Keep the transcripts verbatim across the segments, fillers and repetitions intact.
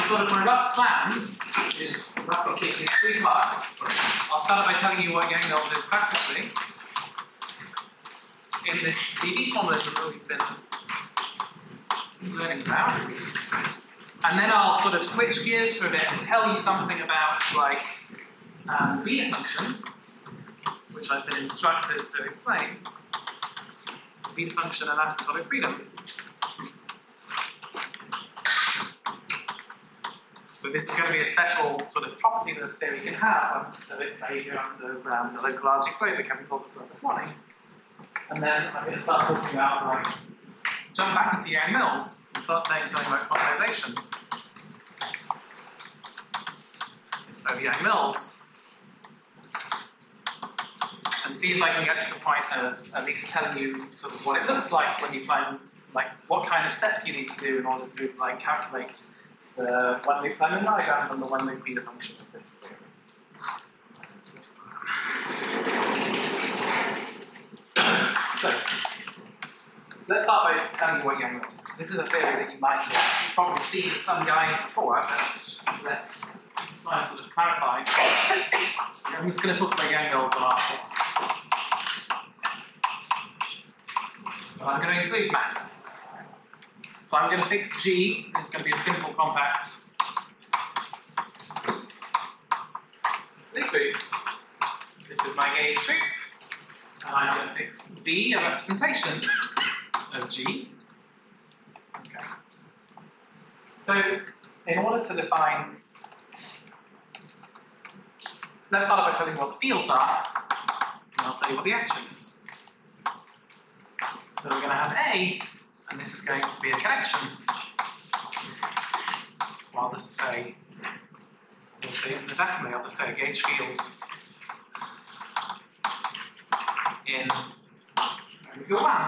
sort of my rough plan is roughly speaking three parts. I'll start by telling you what Yang-Mills is classically in this P V formalism that we've been learning about. And then I'll sort of switch gears for a bit and tell you something about like um, the beta function, which I've been instructed to explain. Beta function and asymptotic freedom. So this is going to be a special sort of property that the theory can have of its behavior under um, the local algebraic flow that Kevin told us about this morning. And then I'm going to start talking about, like, jump back into Yang-Mills and start saying something about quantization of Yang-Mills. And see if I can get to the point of at least telling you sort of what it looks like when you plan, like what kind of steps you need to do in order to like calculate the one-loop Feynman diagrams and the one-loop beta function of this theory. So, let's start by telling you what Yang-Mills is. This is a theory that you might have probably seen with some guys before, but let's try and sort of clarify. I'm just going to talk about Yang-Mills on our form. But I'm going to include matter. So I'm going to fix G, it's going to be a simple compact liquid. This is my gauge group. And I'm going to fix V, a representation of G. Okay. So in order to define, let's start by telling you what the fields are, and I'll tell you what the action is. So we're going to have A, and this is going to be a connection. Well, I'll just say, let's say infinitesimally, I'll just say gauge fields in omega one,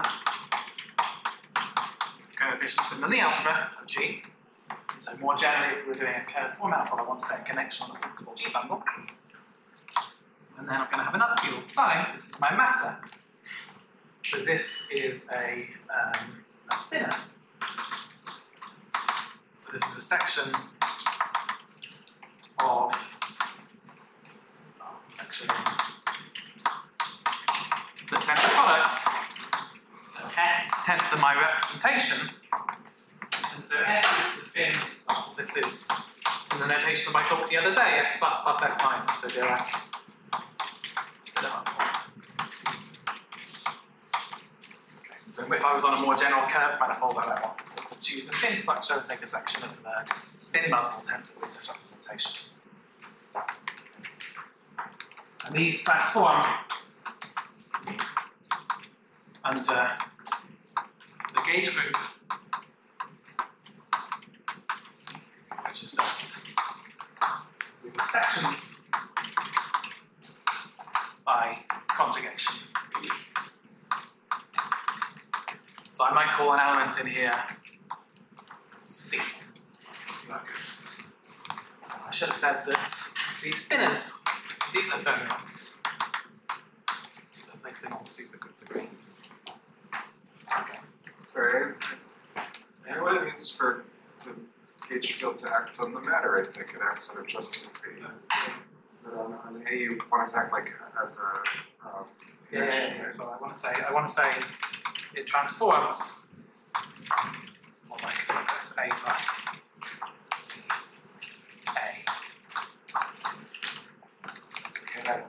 coefficients in the Lie algebra of G. And so more generally, if we're doing a curved form manifold, I want to say a connection on the principal G bundle. And then I'm going to have another field psi. This is my matter. So this is a, um, a spinner. So this is a section of oh, section the tensor products. S tensor my representation. And so S is the spin, well, this is in the notation that I talked the other day, S plus plus S minus, the Dirac spinner bundle. So if I was on a more general curved manifold, I might want to sort of choose a spin structure and take a section of the spin bundle tensor with this representation. And these transform under the gauge group, which is just group of sections by conjugation. So I might call an element in here C. I should have said that these spinners, these are fermions. So that makes them all super good degree. Okay. Sorry, I, I know what it means for the gauge field to act on the matter. I think it acts sort of just in the field. But on, on A, you want it to act like as a um, yeah, yeah, yeah, yeah. So I want to say, I want to say. It transforms, or like this A plus A plus okay,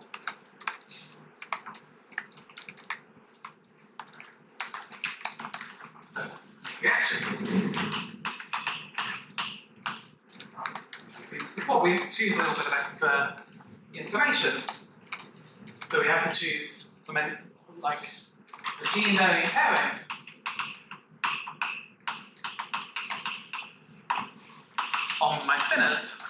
so that's the action. See this before, we choose a little bit of extra information. So we have to choose some like the gene learning pairing on my spinners.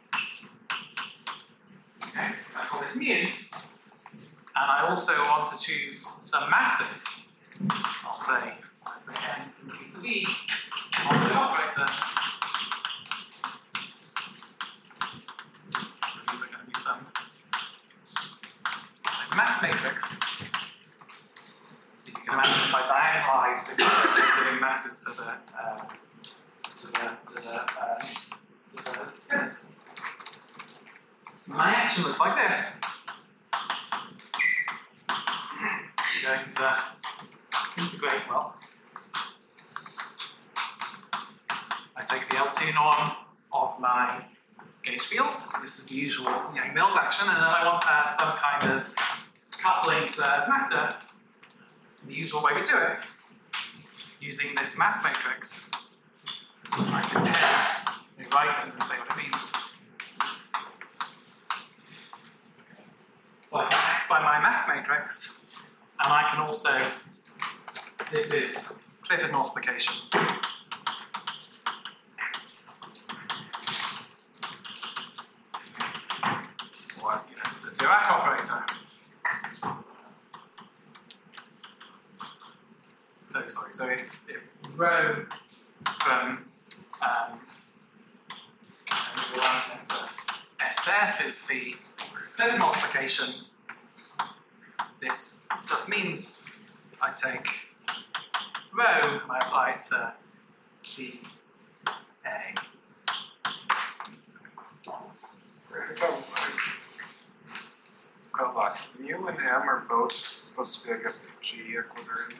Okay, I call this mu. And I also want to choose some masses. I'll say, let's say n from E to V on the operator. So these are going to be some, say, mass matrix. You can imagine if I diagonalize this, giving masses to the um, to the to the, um, to the connection looks like this. I'm going to integrate, well, I take the L two norm of my gauge fields, so this is the usual Yang-Mills action, and then I want to add some kind of coupling to matter in the usual way we do it, using this mass matrix. I can write it and say what it means. So I can act by my mass matrix, and I can also, this is Clifford multiplication. Or, you know, the Dirac operator. So, sorry, so if, if rho from um, S to S is the Clifford multiplication, this just means I take rho and I apply it to the A. Sorry, I got got lost. Mu and M are both supposed to be, I guess, G equivariant.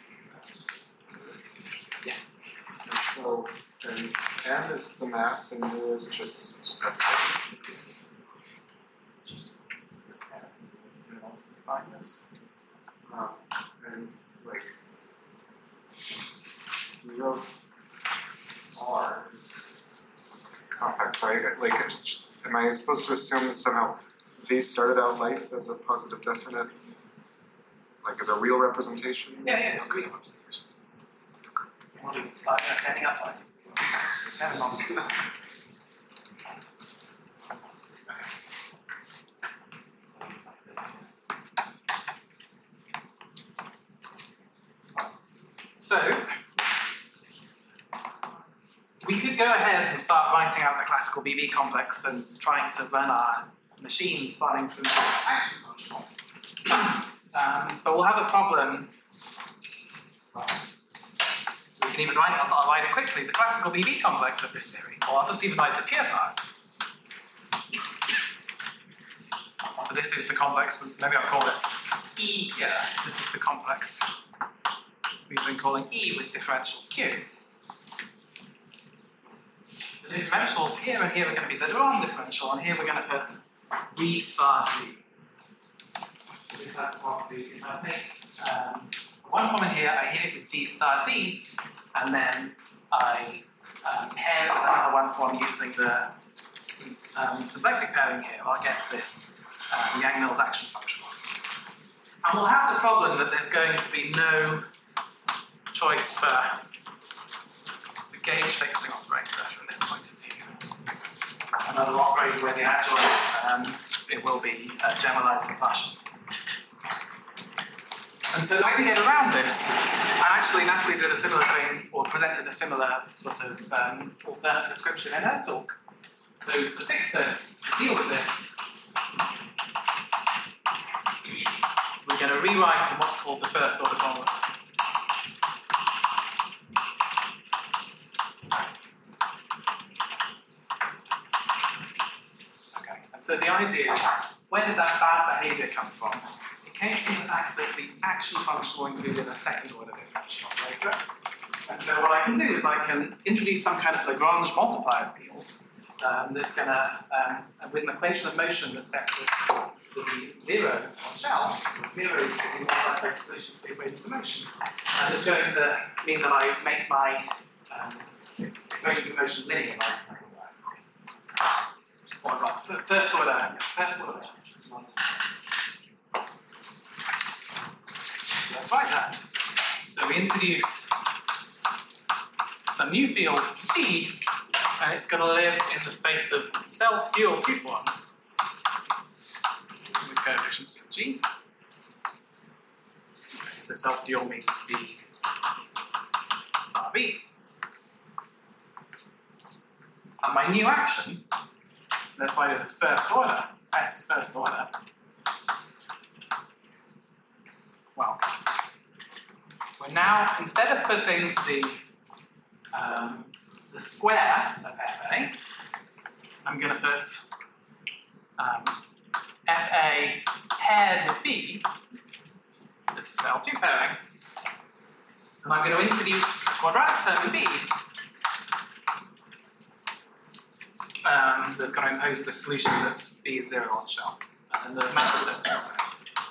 Yeah. And so, and M is the mass and mu is just a thing. Define this. Um, and like, rho R is compact. So I, like, am I supposed to assume that somehow V started out life as a positive definite, like as a real representation? Yeah, yeah, it's a real representation. What if it's like uh, turning up lines? It's never non So, we could go ahead and start writing out the classical B V complex and trying to run our machine starting from this action function. Um, but we'll have a problem. Well, we can even write, I'll, I'll write it quickly, the classical B V complex of this theory, or I'll just even write the pure parts. So this is the complex, maybe I'll call it E pure. This is the complex we've been calling E with differential Q. The differentials here and here are going to be the Durand differential, and here we're going to put D star D. So this has the property, if I take um, one common here, I hit it with D star D, and then I um, pair it with another one form using the um, symplectic pairing here, I'll get this um, Yang-Mills action function. And we'll have the problem that there's going to be no choice for the gauge fixing operator from this point of view. Another operator where the adjoint, um, it will be uh, generalized Laplacian. And so the way we get around this, and actually Natalie did a similar thing, or presented a similar sort of um, alternate description in her talk. So to fix this, to deal with this, we're going to rewrite in what's called the first order formulas. So the idea is, where did that bad behavior come from? It came from the fact that the action function will include a second order differential operator. And so what I can do is I can introduce some kind of Lagrange multiplier field um, that's going to, um, with an equation of motion that sets it to be zero on shell, zero is the multiplier solution to the equation of motion. And it's going to mean that I make my um, equation of motion linear. Or rather, first order, first order. So let's write that. So we introduce some new field D, and it's going to live in the space of self-dual two forms with coefficients of G. Okay, so self-dual means B equals star B. And my new action, that's why I do this first order, S first order. Well, we're now, instead of putting the, um, the square of F A, I'm going to put um, F A paired with B, this is the L two pairing, and I'm going to introduce a quadratic term in B um, that's going to impose the solution that's B is zero on shell, and then the matter term is the same.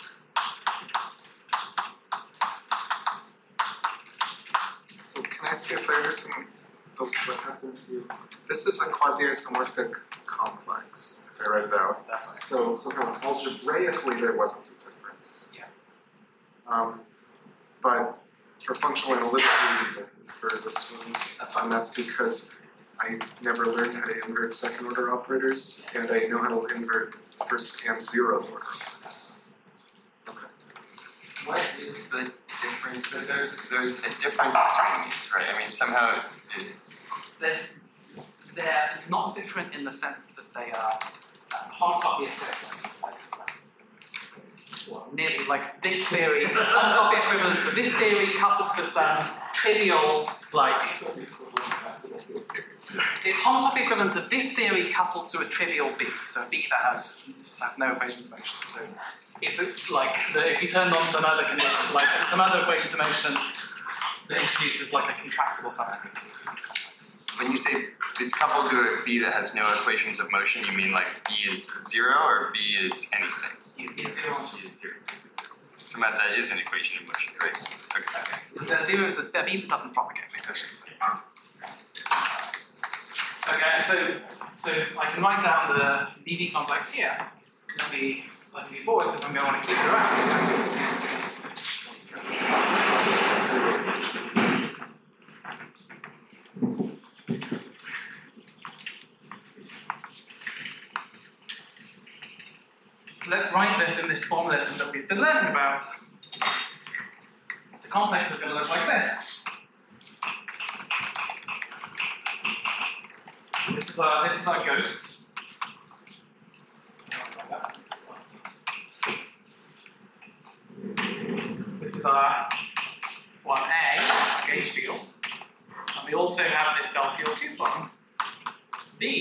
So can I see if I understand the, what happened here? This is a quasi-isomorphic complex, if I read it out. That's right. So somehow algebraically there wasn't a difference. Yeah. Um, but for functional analytic reasons, I prefer this one. That's And that's because I never learned how to invert second order operators, and I know how to invert first and zeroth order operators. Okay. What is the difference? But there's there's a difference between these, right? I mean, somehow. It, There's, they're not different in the sense that they are um, homotopy equivalent. That's, that's, well, nearly like this theory is homotopy equivalent to this theory coupled to some trivial, like, it's homotopy equivalent to this theory coupled to a trivial B. So a B that has, has no equations of motion. So it's a, like, the, if you turned on some other condition, like some other equations of motion that introduces like a contractible submatrix. when you say it's coupled to a B that has no equations of motion, you mean like B is zero or B is anything? B is zero. B is zero. So Matt, that is an equation of motion, right? Okay. Okay. The zero, the, the B doesn't propagate with motion. So okay, and so so I can write down the B V complex here. Let me slightly forward because I'm going to want to keep it around. So let's write this in this formalism that we've been learning about. The complex is going to look like this. This is our, this is our ghost. This is our one A, gauge field. And we also have this cell field two form, B.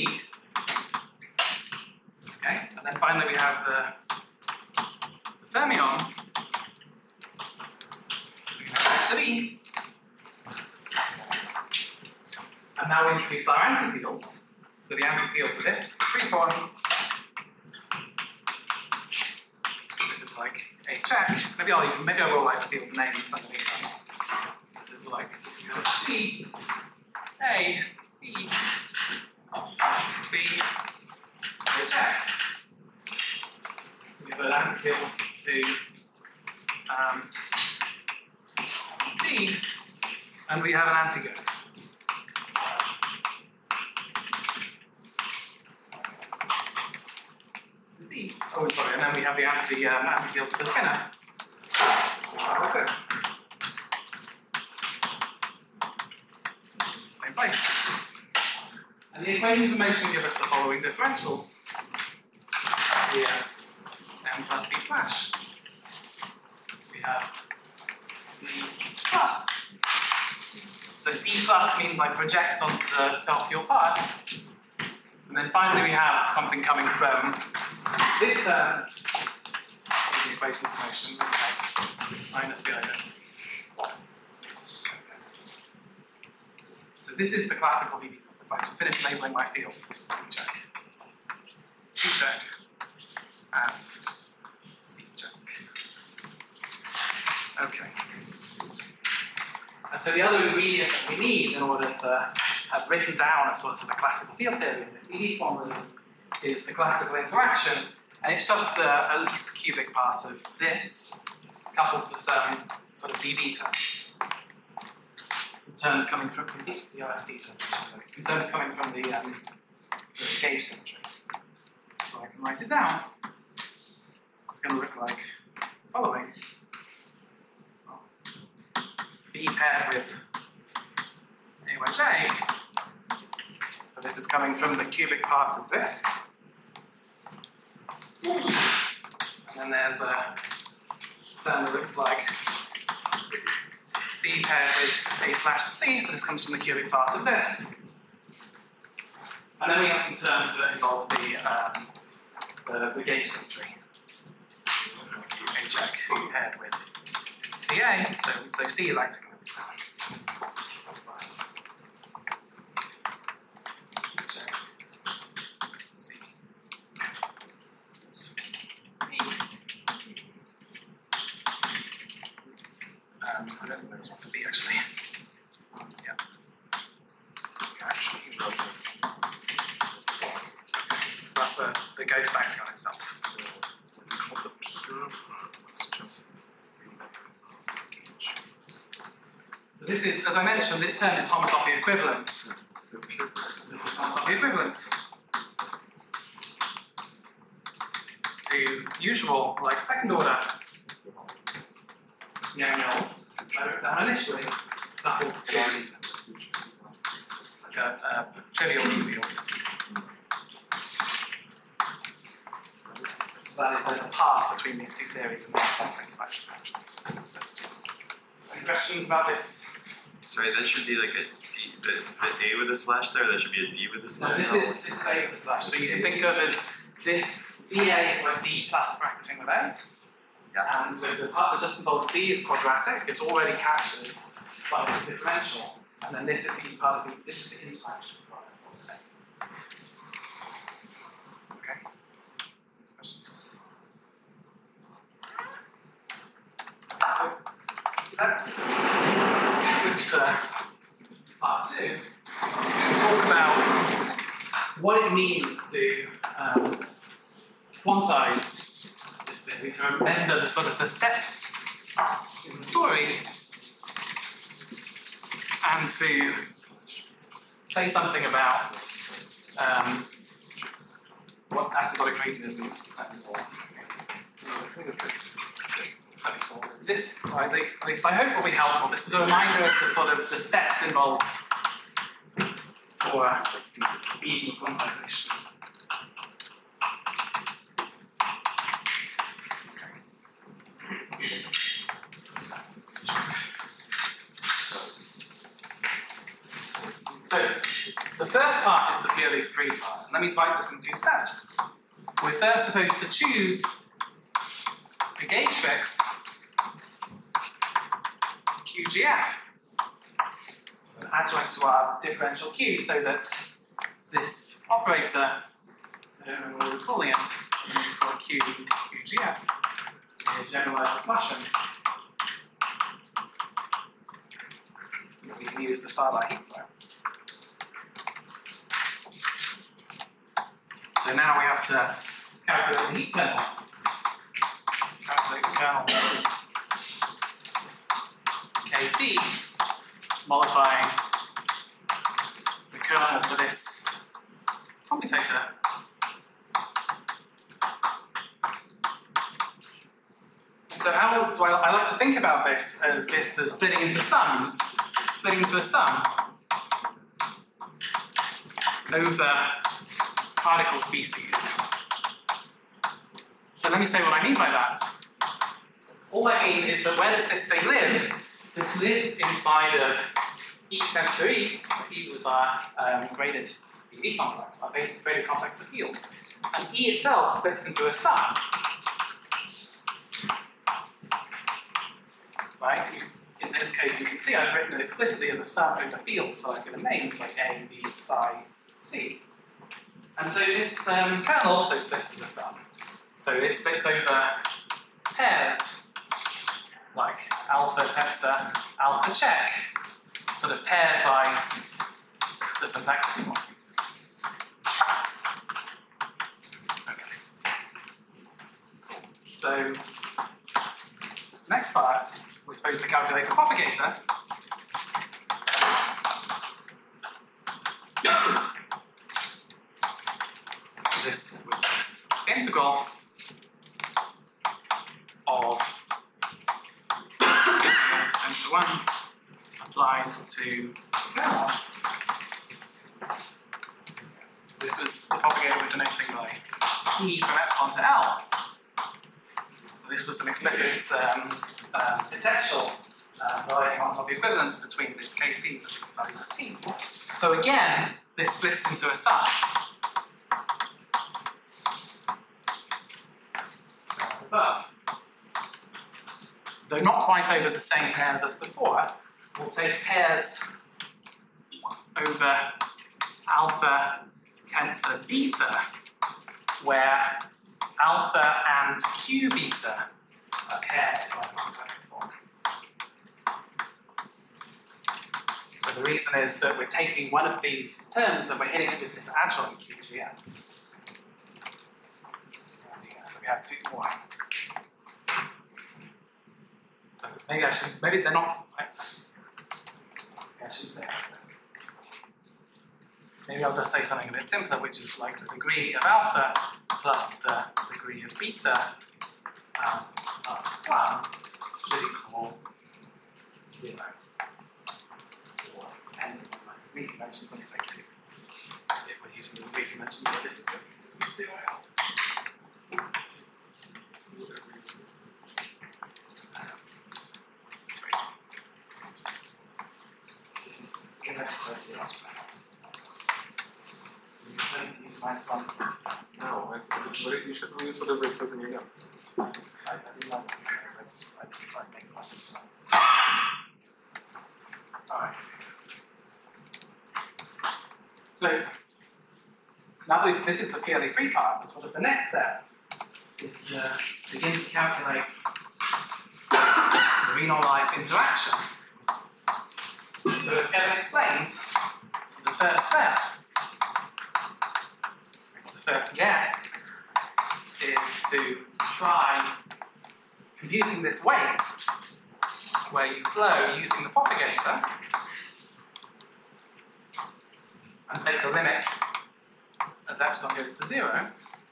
Okay, and then finally we have the, the fermion. To B. And now we introduce our antifields. So the antifield to this is free form. So this is like a check. Maybe I'll even, maybe I will write the fields names underneath them. So this is like C, A, B, C, so a check. We have an antifield to um, D, and we have an anti-ghost. D. Oh, sorry, and then we have the anti um, anti-field to the spinner. Like this. So it's in the same place. And the equations of motion give us the following differentials. Here, m plus d slash. We have d plus. So d plus means I project onto the self-dual part. And then finally we have something coming from this term, the equation summation, looks like minus the identity. So this is the classical B V complex. I should finish labeling my fields. This was B check, C check, and C check. Okay. And so the other ingredient that we need in order to have written down a sort of a classical field theory in this B V formalism is the classical interaction, and it's just the at least cubic part of this coupled to some sort of B V terms. The terms coming from the, the O S D terms, I should say. Some terms coming from the, um, the gauge symmetry. So I can write it down. It's going to look like the following. B paired with A wedge A. So this is coming from the cubic parts of this. And then there's a term that looks like C paired with A slash C, so this comes from the cubic part of this. And then we have some terms that involve the, um, the, the gauge symmetry. check paired with C A, so, so C is acting on it. Plus check C. Um, I don't think there was one for B actually. Yeah. Yeah, actually, wrote it. That's the, the ghost acting on itself. What we call the pure part was just the freedom of gauge fields. So this is, as I mentioned, this term is homotopy equivalent. The pure part This is homotopy equivalent to usual, like second order Yang-Mills, I wrote down initially, coupled to like a, a trivial E field. So that is, there's a path between these two theories and there's one space of action functions. So any questions about this? Sorry, that should be like a D, the, the A with a slash there, that should be a D with a slash. No, this is this is A with a slash. So you can think of as this D A is like D plus bracketing with A. Yeah. And so the part that just involves D is quadratic, it's already captures by this differential. And then this is the part of the this is the interaction part of A. Okay. Questions? So let's switch to part two and talk about what it means to um, quantize this theory, to remember the sort of the steps in the story, and to say something about um, what asymptotic realism is. So this, or at least I hope, will be helpful. This is a reminder of the sort of the steps involved for even quantization. So the first part is the purely free part. Let me divide this in two steps. We're first supposed to choose a gauge fix Q G F. So an adjoint to our differential Q so that this operator, I don't know what we're calling it, it's called Q, Q G F, a generalized fashion. We can use the starlight heat flow. So now we have to calculate the heat kernel. Calculate the kernel K T, modifying the kernel for this commutator. And so how, so I, I like to think about this as this as splitting into sums, splitting into a sum over particle species. So let me say what I mean by that. All I mean is that where does this thing live? This lives inside of E tensor E. E was our um, graded E V complex, our graded complex of fields. And E itself splits into a sum. Right? In this case, you can see I've written it explicitly as a sum over fields, so I've given names like A, B, psi, C. And so this um, kernel also splits as a sum. So it splits over pairs, like alpha tensor, alpha check, sort of paired by the syntactic form. Okay. So, next part, we're supposed to calculate the propagator. So this was this integral of tensor one applied to kernel. So this was the propagator we're denoting by E from epsilon to L. So this was an explicit um, uh, potential uh, relying on top of the equivalence between this K T's at different values of T. So again, this splits into a sum. So as above. though not quite over the same pairs as before, we'll take pairs over alpha tensor beta, where alpha and q beta are paired by the symplectic form. So the reason is that we're taking one of these terms and we're hitting it with this adjoint Q G M. So we have two more. So maybe I should, maybe they're not, I, I should say this. Maybe I'll just say something a bit simpler, which is like the degree of alpha plus the degree of beta um, plus one should equal zero. Or depending on the degree conventions, let me say two. If we're using the degree conventions, but this is the to zero. Two. This is the convention as the algebra. You don't use minus one. No, I, what if you should use whatever it says in your notes? I, I do like some things, I just, I just try and make one. Alright. So, now that we, this is the purely free part, sort of the next step is to begin to calculate the renormalized interaction. So as Kevin explained, so the first step, the first guess, is to try computing this weight where you flow using the propagator and take the limit as epsilon goes to zero.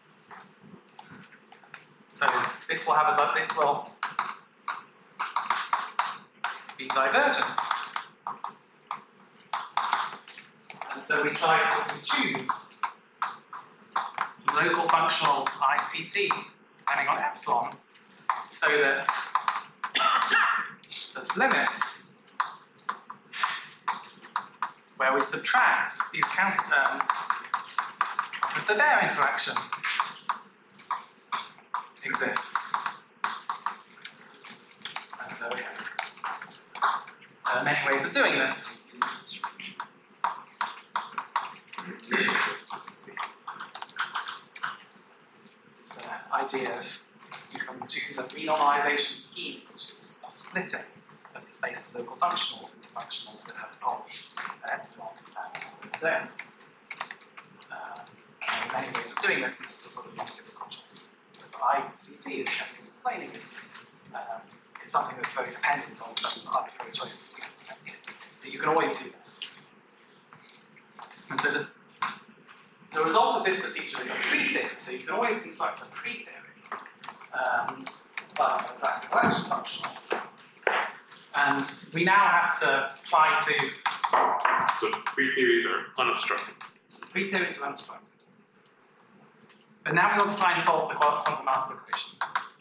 So this will have a this will be divergent. And so we try to choose some local functionals I C T depending on epsilon, so that this limit where we subtract these counter terms of the Baire interaction exists. And so there are many ways of doing this. This is the idea of you can choose a renormalization scheme, which is a splitting of the space of local functionals into functionals that have pop and epsilon as zones. Um, and there are many ways of doing this, and this is a sort of non-physical choice. So the I C T, as Kevin was explaining, is, um, is something that's very dependent on certain arbitrary choices that you have to make. So you can always do this. And so the, the result of this procedure is a pre-theory, so you can always construct a pre-theory. Um, like a classical action functional. And we now have to try to... So three theories are unobstructed. Three theories are unobstructed. But now we want to try and solve the quantum master equation.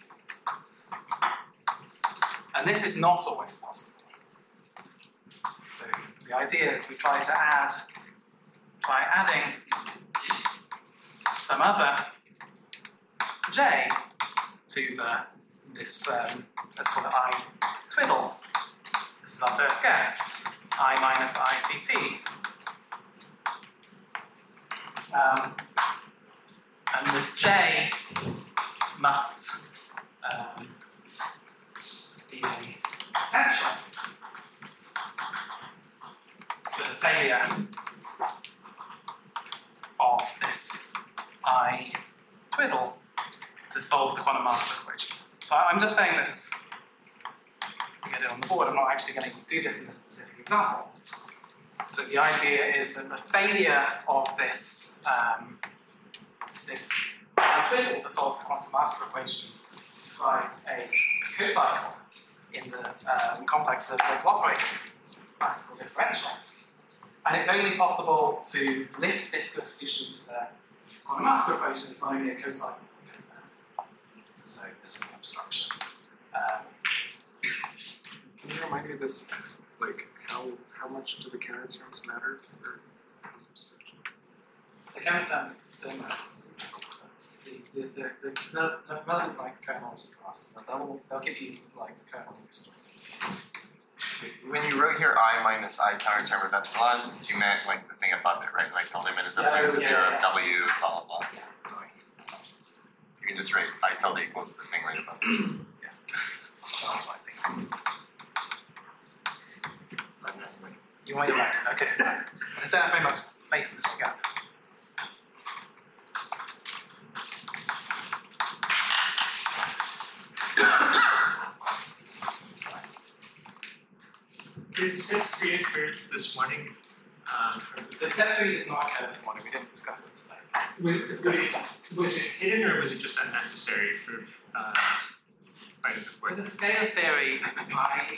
And this is not always possible. So the idea is we try to add, try adding some other j to the this um, let's call it I twiddle. This is our first guess. I minus I C T. Um, and this j must um, be a potential for the failure of this I twiddle to solve the quantum master equation. So I'm just saying this to get it on the board. I'm not actually going to do this in this specific example. So the idea is that the failure of this um, this twiddle to solve the quantum master equation describes a cocycle in the um, complex of local operators with its classical differential. And it's only possible to lift this to a solution to the quantum master equation. It's not only a cocycle. So this is an obstruction. Um, Can you remind me this, like, how how much do the counter terms matter for this obstruction? the counter terms determine this. The cohomology, the, the, the, the, the relevant like cohomology class, they'll, they'll give you like cohomologous choices. When you wrote here I minus I counter term of epsilon, you meant like the thing above it, right? Like the limit is Yeah, epsilon to yeah, zero yeah. of W, blah blah blah. Yeah, sorry. You can just write I tilde equals the thing right above it. Yeah, that's what I think. You want your right, okay. I just don't have very much space in this little gap. Did step three occur this morning? Um, or was So step three did not occur this morning, we didn't discuss it today. Was, We was, discussed it, it. was it hidden or was it just unnecessary for uh, part of the With work? the scale theory, I don't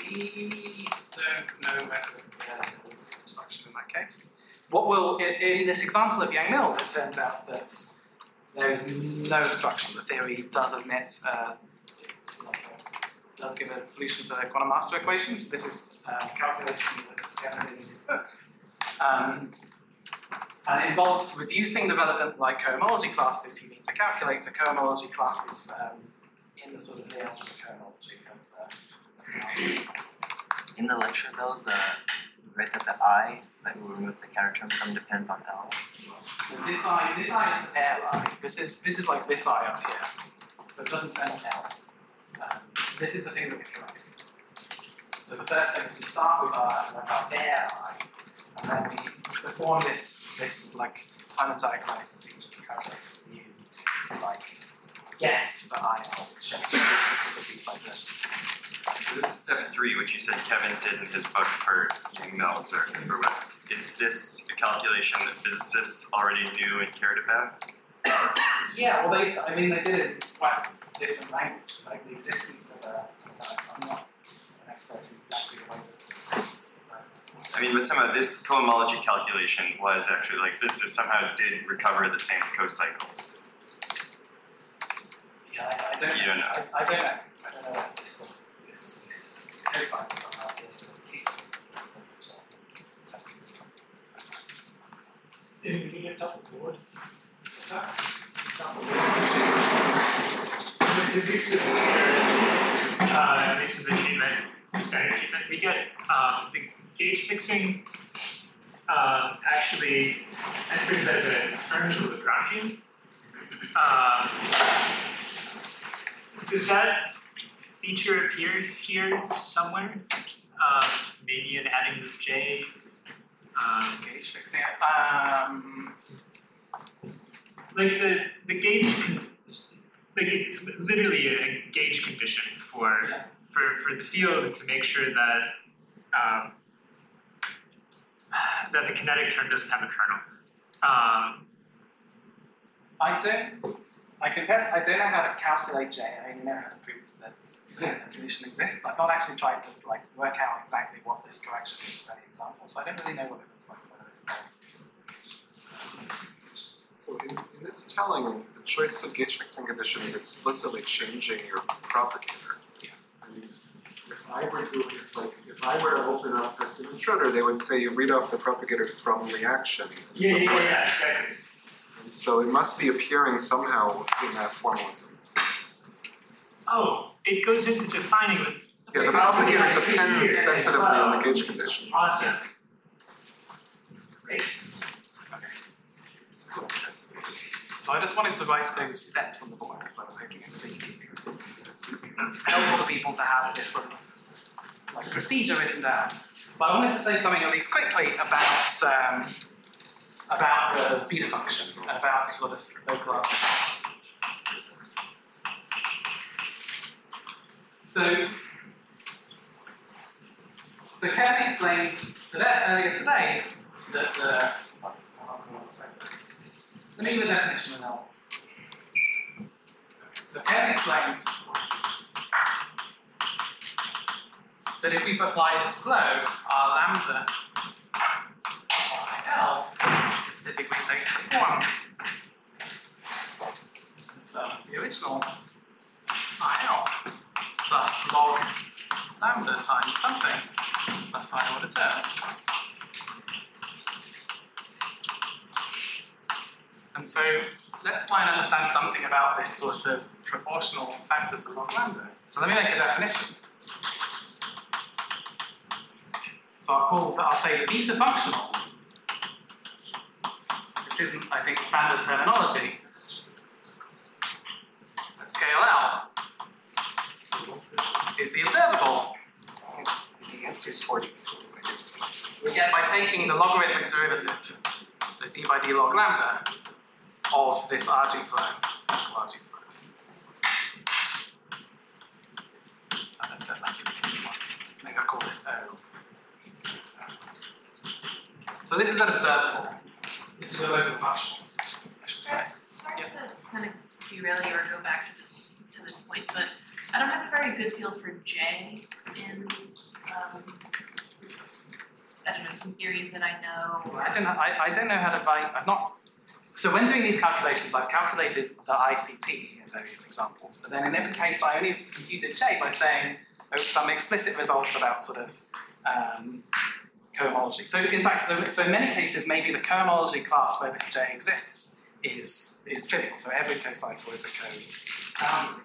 know whether there was obstruction in that case. What will, in, in this example of Yang-Mills, it turns out that there is no obstruction. The theory does admit, uh, like a, does give a solution to the quantum master equation. So this is a calculation that's given in his book. Um, and it involves reducing the relevant like cohomology classes. You need to calculate the cohomology classes um, in the sort of the algebra cohomology of the. In the lecture though, the right that the I that we remove the counter term from depends on L as well. And this I, this I is the pair I. This is this is like this I up here. So it doesn't depend on L. Um, this is the thing that we correct. So the first thing is we start with our, with our bare I, and then we perform this this like Feynman diagram procedure to calculate this new like guess for I L change because of these like versions. So this is step three, which you said Kevin did in his book for Yang-Mills or, or what. Is this a calculation that physicists already knew and cared about? Yeah, well, they, I mean, they did it in quite different language, like the existence of a, of a I'm not an expert in exactly the way that this is. I mean, but somehow this cohomology calculation was actually like physicists somehow did recover the same co-cycles. Yeah, I, I don't. You don't know. I, I don't know. I don't know what this sort of this this this cosine somehow is with the sequence sentences or something. Is the unit double board? In the physics of computers, uh, at least in the treatment, the standard treatment, we get um, the gauge fixing um, actually enters as a term of the Lagrangian. Um, does that feature appear here somewhere? Um, maybe in adding this J? Um, Gauge fixing it. Um, like the the gauge con like it's literally a gauge condition for yeah. for for the fields to make sure that um, that the kinetic term doesn't have a kernel. Um, I don't. I confess, I don't know how to calculate J. I only know how to prove that a solution exists. I've not actually tried to like work out exactly what this correction is for any example, so I don't really know what it looks like. Whether it involves. So in, in this telling, the choice of gauge fixing condition is explicitly changing your propagator. Yeah. I mean, if I were to, if like, if I were to open up Peskin and Schroeder, they would say you read off the propagator from the action. in yeah, some yeah, way. yeah, exactly. And so it must be appearing somehow in that formalism. Oh, it goes into defining the. Yeah, the propagator depends sensitively on the gauge condition. Awesome. Great. Okay. So, cool. So, so I just wanted to write those steps on the board because I was hoping it would be helpful to people to have this sort of like procedure written down. But I wanted to say something at least quickly about um, about the beta function, about sort of local algebra. So, so Kevin explained today, earlier today that the, let me give a definition and I'll, so Kevin explains that if we apply this flow, our lambda by L typically takes the form. So the original I L plus log lambda times something plus higher order terms. And so let's try and understand something about this sort of proportional factors of log lambda. So let me make a definition. So I'll call, I'll say the beta functional. This isn't, I think, standard terminology. At scale L is the observable. The answer is forty-two. I just We get by taking the logarithmic derivative, so d by d log lambda, of this R G flow. R G flow. And let's set that to one. Maybe I'll call this O. So this is an observable. This is a local function, I should say. Sorry Yeah. to kind of derail you or go back to this to this point, but I don't have a very good feel for J in um, I don't know, some theories that I know. I don't know, I, I don't know how to find, I've not, so when doing these calculations, I've calculated the I C T in various examples, but then in every case I only computed J by saying oh, some explicit results about sort of um, cohomology. So in fact, so, so in many cases, maybe the cohomology class where this J exists is, is trivial, so every cocycle is a co-boundary.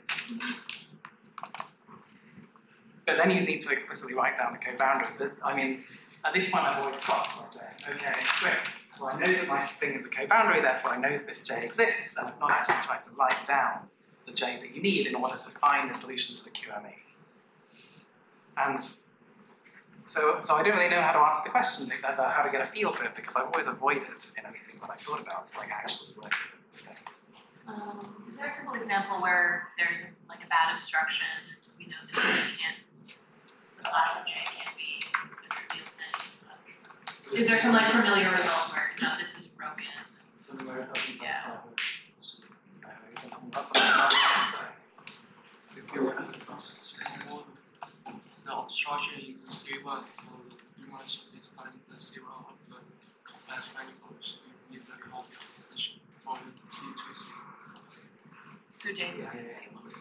But then you need to explicitly write down the co-boundary. But I mean, at this point I've always stopped by saying, okay, great, so I know that my thing is a co-boundary, therefore I know that this J exists, and I've not actually tried to write down the J that you need in order to find the solution to the Q M E. And so, so I don't really know how to answer the question, like, uh, how to get a feel for it, because I've always avoided in anything that I've thought about, like actually working with this thing. Um, is there a simple example where there's a, like a bad obstruction, we know that J can't, the class of J can't be a trivial thing, so. So Is there some like familiar result where, no, this is broken? something where it doesn't Yeah. solve it? Uh, maybe something that's something that I can say. It's your The obstruction is C one, so you must study the C one of the compass manifolds with the copy definition for the T two C. So J is Yeah, yeah, C yeah. one.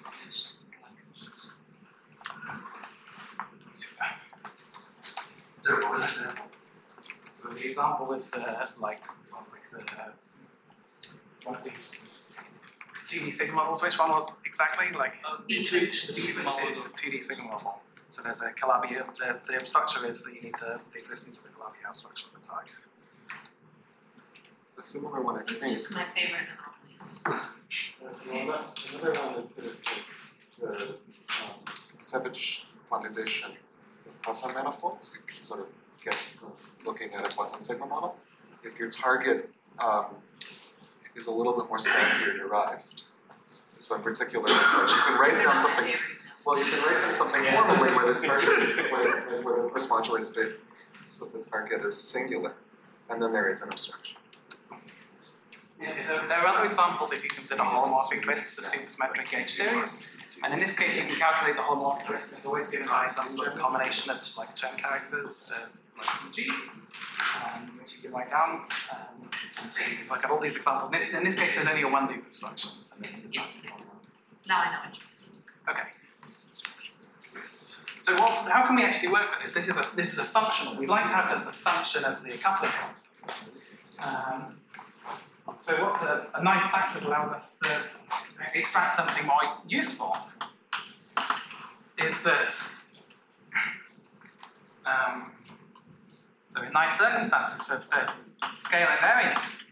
Super. So what was the example? So the example is the like, well, like the one of these two D sigma models. Which one was exactly like? Beatrice. The Beatrice is the two D sigma model. So there's a Calabi. The the structure is that you need the, the existence of the Calabi-House structure of the target. The similar one, I This think. is my favorite anomalies. Another, another one is the, the um, Savage quantization of Poisson manifolds. You can sort of get from looking at a Poisson sigma model. If your target um, is a little bit more standard derived, so in particular, you can write These are down not my something. favorite examples. Well, you can write down something Yeah. formally where the target is where, where the first moduli space, so the target is singular, and then there is an obstruction. Yeah, there, there are other examples if you consider holomorphic twists of supersymmetric gauge theories. And in this case, you can calculate the holomorphic twist. It's always given by some sort of combination of like term characters of like G, um, which you can write down. Um, and see, like at all these examples. In this, in this case, there's only a one loop obstruction. And then there's not Now I know what J is. Okay. So what, how can we actually work with this? This is a this is a functional. We'd like to have just the function of the coupling constants. Um, so what's a, a nice fact that allows us to extract something more useful is that um, so in nice circumstances for, for scale invariance.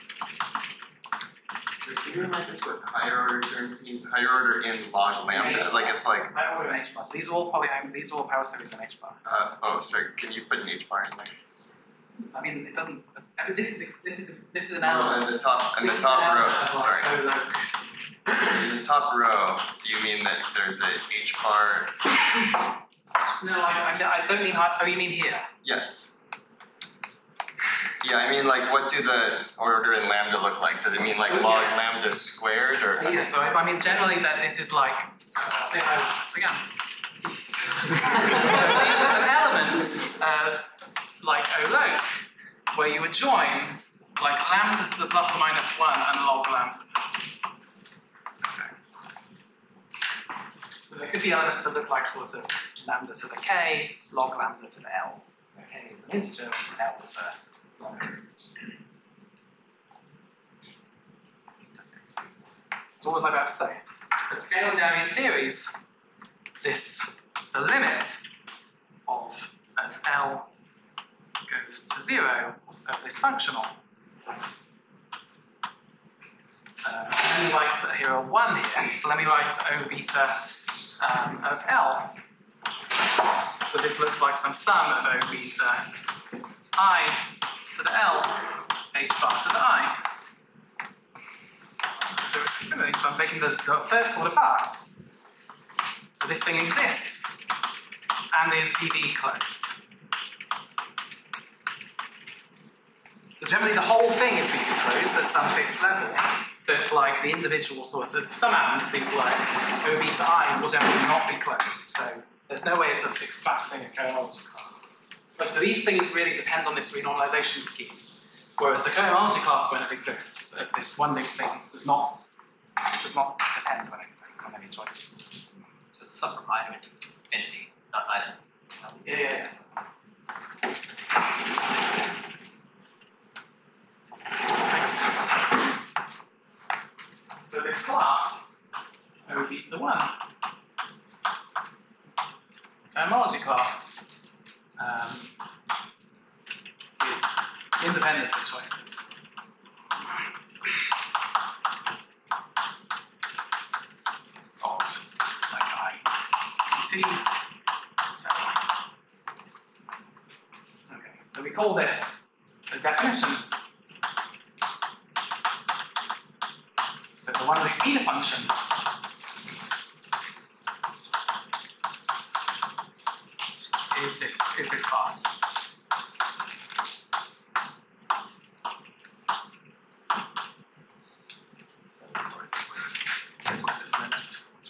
Can you remind us what higher order terms means? Higher order in log lambda, like it's like, I order in H bar. So these are all polyhom. These are all power series in H bar. uh, oh, sorry, can you put an H bar in there? I mean, it doesn't. I mean, this is this is this is an No, element. in the top, in the This is an top element row, of, like, sorry. Hololog. In the top row, do you mean that there's a H bar? No, I, I, I don't mean. Oh, you mean here? Yes. Yeah, I mean, like, what do the order in lambda look like? Does it mean like Oh, log yes. lambda squared or? Yeah. So I, I mean, generally that this is like. So I'll say my once again. This is an element of like Hololog, where you would join like lambda to the plus or minus one and log lambda. So there could be elements that look like sort of lambda to the k, log lambda to the l. Where k is an integer and l is a long integer. So what was I about to say? The Scaled-Darien theories, this, the limit of, as L goes to zero, of this functional. Uh, let me write here a one here, so let me write O beta um, of L. So this looks like some sum of O beta I to the L, H bar to the I. So it's infinity, so I'm taking the, the first order parts. So this thing exists, and is V B closed. So generally the whole thing is V B closed at some fixed level, but like the individual sorts of summands, these like O beta i's will generally not be closed. So there's no way of just extracting a cohomology class. Like, so these things really depend on this renormalization scheme, whereas the cohomology class when it exists, uh, this one big thing does not does not depend on anything, on any choices. So it's sum from I to infinity, not I to. Yeah, yeah, yeah. Thanks. So this class, O beta one, cohomology class, um, is independent of choices. Of like I, C T, et cetera. Okay, so we call this, so definition. So the one with beta function is this is this class. So, sorry, this was this was this limit.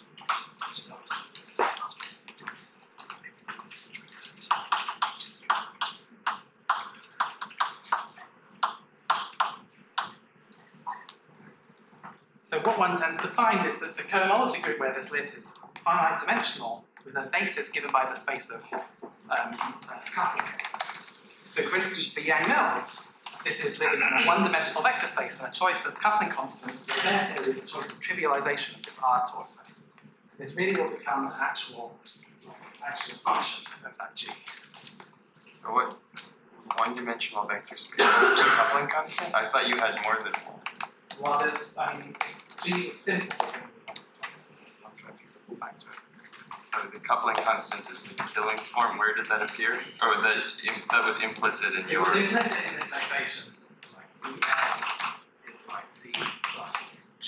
So what one tends to find is that the cohomology group where this lives is finite dimensional with a basis given by the space of um, uh, coupling constants. So for instance, for Yang-Mills, this is living in a one-dimensional vector space, and a choice of coupling constant there is a choice of trivialization of this R torso. So this really will become an actual, actual function of that G. But what one-dimensional vector space? What is the coupling constant? I thought you had more than one. Well, there's, I mean, G is simple. It's not a simple factor. So the coupling constant is the killing form. Where did that appear? Or that that was implicit in It your. was implicit in this notation. Like D L is like D plus G.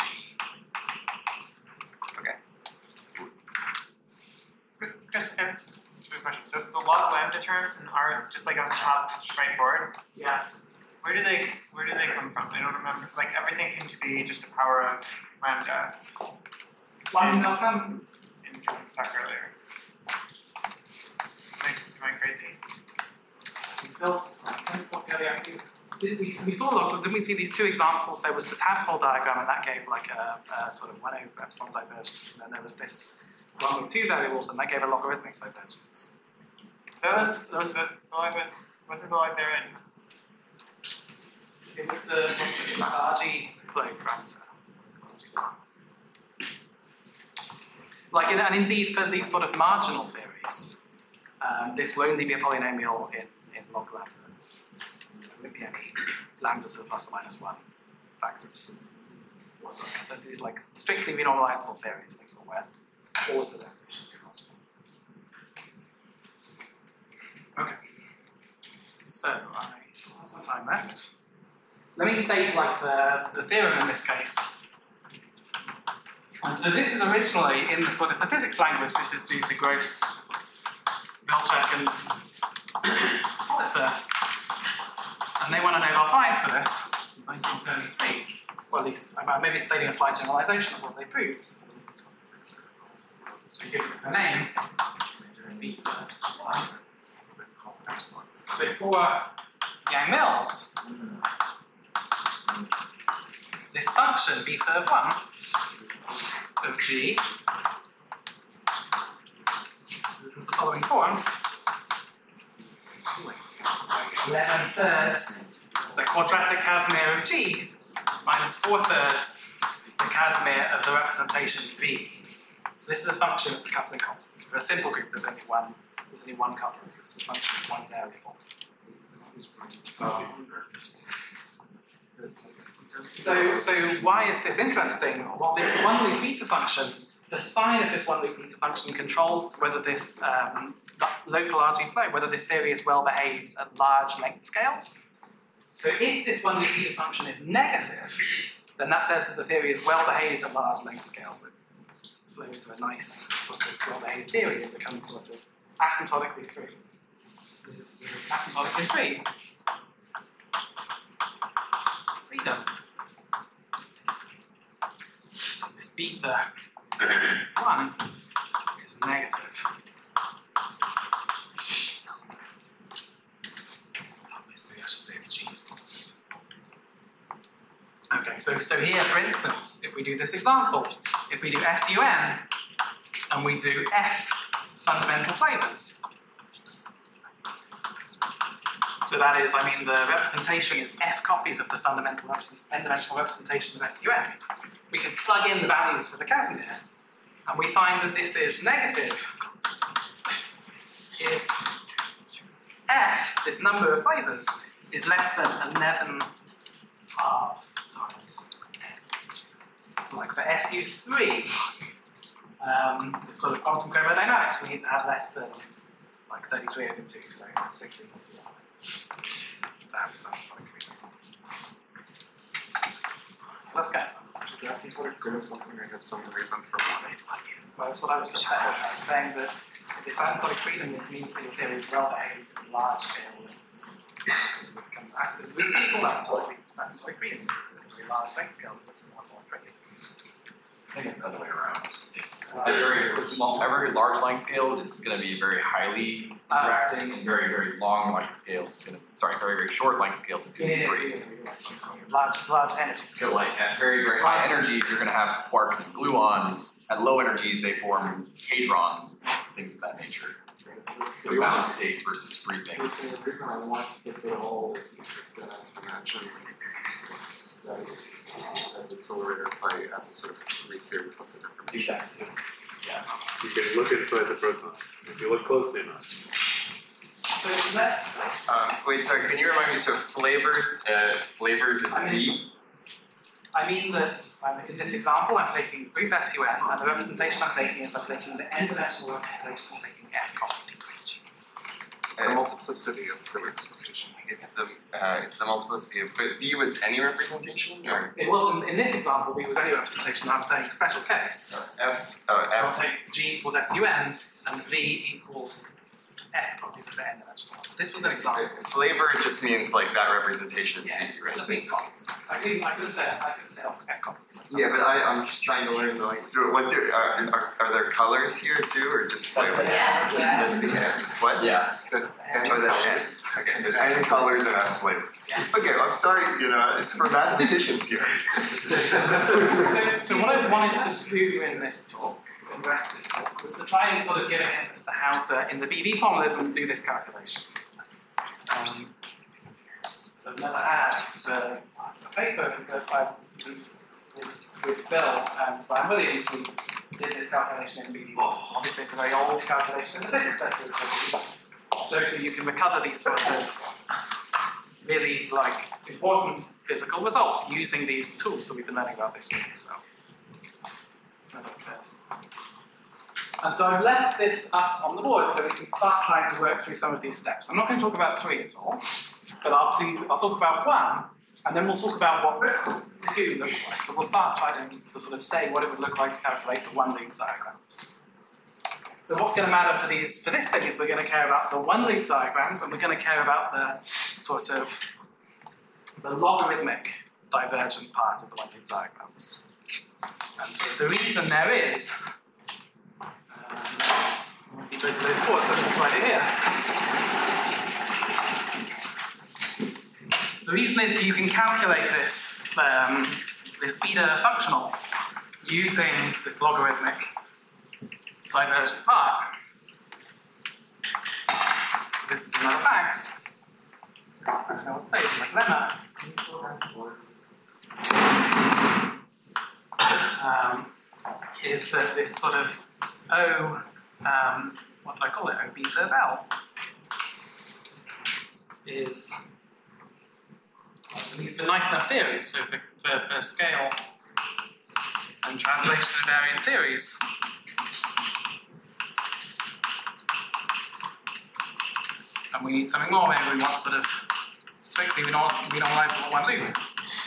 Okay. Just a stupid question. So the log lambda terms in R, it's just like on the top right board. Yeah. Where do they where do they come from? I don't remember. Like everything seems to be just a power of lambda Why did that come? in Kevin talk earlier. Am I, am I crazy? Let's look at the these. Did we, we saw, look, didn't we see these two examples? There was the tadpole diagram, and that gave like a, a sort of one over epsilon divergence, and then there was this one with two variables, and that gave a logarithmic divergence. That was that was the, the log was wasn't the log there in It was the, it was the R G flow parameter. Like, and indeed, for these sort of marginal theories, um, this will only be a polynomial in, in log lambda. There won't be any lambdas of plus or minus one factors. What's I guess they're these like strictly renormalizable theories, they call where all of the definitions get marginal. Okay. So I have some time left. Let me state like the, the theorem in this case. And so this is originally in the sort of the physics language, this is due to Gross, Velchak, and Hollister. And they won a Nobel Prize for this in nineteen seventy-three. Or at least, I'm maybe stating a slight generalization of what they proved. So we give this a name. Beta. So for Yang-Mills, this function, beta of one, of G, is the following form. eleven thirds the quadratic Casimir of G minus four thirds the Casimir of the representation V. So this is a function of the coupling constant. For a simple group, there's only one. There's only one coupling. So this is a function of one variable. So, so why is this interesting? Well, this one loop beta function, the sign of this one loop beta function controls whether this um, local R G flow, whether this theory is well behaved at large length scales. So if this one loop beta function is negative, then that says that the theory is well behaved at large length scales. It flows to a nice sort of well behaved theory. It becomes sort of asymptotically free. This is asymptotically free. Freedom. This, this beta one is negative. Obviously, I should say if G is positive. Okay, so, so here, for instance, if we do this example, if we do S U N and we do F fundamental flavors. So that is, I mean, the representation is F copies of the fundamental n-dimensional representation of S U N. We can plug in the values for the Casimir, and we find that this is negative if F, this number of flavors, is less than eleven halves times n. So like for S U three, um, it's sort of quantum chromodynamics, we need to have less than like thirty-three over two, so sixteen. To have this asymptotic freedom. So that's kind of fun. Is asymptotic freedom something I have some reason for wanting? Well, that's what I was just saying. I was saying that this asymptotic freedom means that your theory is well behaved at large scale limits. So it becomes asymptotic. The reason it's called asymptotic, asymptotic freedom is because with very large length scales it looks more and more free. I think it's the other way around. At very small, at very large length scales, it's going to be very highly interacting, and very, very long length scales, it's going to, sorry, very, very short length scales, it's going to be free. Large, large energy So like scales. at very, very high energies, you're going to have quarks and gluons. At low energies, they form hadrons, things of that nature. So bound states versus free things. The reason I want this at all is because then I can imagine study the accelerator by as a sort of free theory plus information. Exactly. Yeah. You can look inside the proton if you look closely enough. So let's. Um, wait, sorry, can you remind me, so flavors, uh, flavors is I mean, V? I mean that um, in this example, I'm taking group S U N, and the representation I'm taking is I'm taking the n-dimensional representation, I'm taking F copies. It's the multiplicity of the representation. It's the, uh, it's the multiplicity of, but V was any representation, or? It wasn't, in this example, V was any representation, I'm saying special case. F, oh, I'll F, take G equals S U N, and V equals F copies of the n-dimensional ones. This was an example. flavor just means like that representation of Yeah, V, right? it just means copies. I could, I could have said, I could have said F copies. Yeah, but I, I'm just trying to learn the language. What do, are, are, are there colors here too, or just That's flavors? the Yes. That's the N. What? Yeah. There's, N oh, that's colors. N. Okay, there's N colors and N flavors. Yeah. Okay, I'm sorry, you know, it's for mathematicians here. so, so what I wanted to do in this talk, in the rest of this talk, was to try and sort of give a hint as to how to, in the B V formalism, do this calculation. Um, so another ad for the paper is that I, with, with Bill and Brian Williams, we did this calculation in B V forms. Obviously, it's a very old calculation in the physics sector, so that you can recover these sorts of really like important physical results using these tools that we've been learning about this week. So it's never occurs. And so I've left this up on the board so we can start trying to work through some of these steps. I'm not going to talk about three at all, but I'll do. I'll talk about one, and then we'll talk about what two looks like. So we'll start trying to sort of say what it would look like to calculate the one loop diagrams. So what's going to matter for these for this thing is we're going to care about the one loop diagrams, and we're going to care about the sort of the logarithmic divergent part of the one loop diagrams. And so the reason there is, um, let's be both of those boards, so let's write it here. The reason is that you can calculate this um, this beta functional using this logarithmic divergent part. So this is another fact. So I don't know what to say, like lemma. um, is that this sort of O, um, what did I call it, O beta of L, is, well, these are nice enough theories, so for, for, for scale and translation invariant theories, and we need something more, maybe we want sort of strictly we don't we don't realize it one loop.